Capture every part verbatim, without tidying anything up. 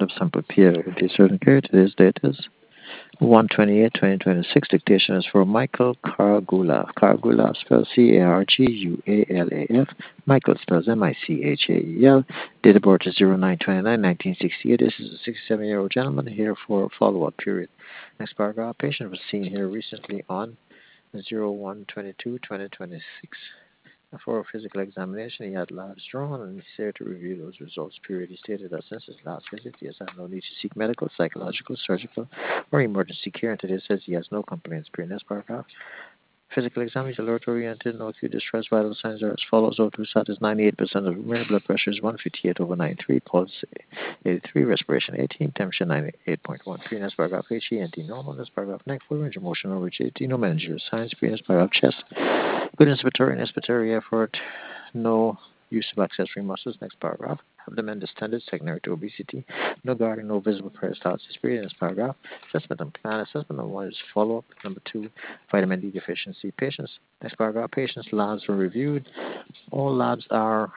of sample period. The certain period, today's date is one twenty-eight twenty twenty-six. Dictation is for Michael Cargula. Cargula spells C A R G U A L A F. Michael spells M I C H A E L. Date of birth is zero nine twenty-nine nineteen sixty-eight. This is a sixty-seven-year-old gentleman here for a follow-up period. Next paragraph. Patient was seen here recently on zero one twenty-two twenty twenty-six. For a physical examination, he had labs drawn and he's here to review those results. Period. He stated that since his last visit, he has had no need to seek medical, psychological, surgical, or emergency care. And today says he has no complaints. Period. Next paragraph. Physical exam is alert oriented, no acute distress. Vital signs are as follows. O two sat is ninety-eight percent of the blood pressure is one fifty-eight over ninety-three, pulse eighty-three, respiration eighteen, temperature ninety-eight point one. Previous paragraph H E N T normal. This paragraph neck full range of motion over rigidity, no meningeal signs. Previous paragraph chest. Good inspiratory and inspiratory effort, no use of accessory muscles. Next paragraph. Abdomen distended, secondary to obesity. No guarding, no visible peristalsis. Previous paragraph. Assessment and plan. Assessment number one is follow up. Number two, vitamin D deficiency. Patients. Next paragraph. Patients' labs were reviewed. All labs are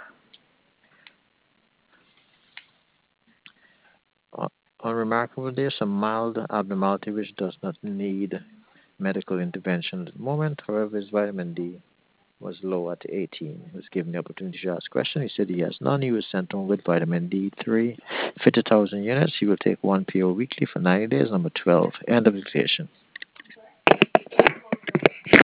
uh, unremarkable. There's some mild abnormality which does not need medical intervention at the moment. However, his vitamin D was low at eighteen. He was given the opportunity to ask questions. He said he has none. He was sent home with vitamin D three, fifty thousand units. He will take one P O weekly for ninety days. Number twelve. End of dictation.